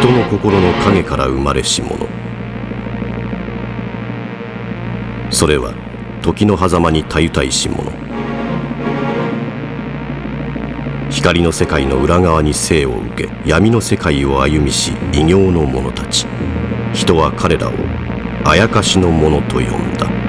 人の心の影から生まれし者。それは時の狭間にたゆたいし者。光の世界の裏側に生を受け、闇の世界を歩みし異形の者たち。人は彼らをあやかしの者と呼んだ。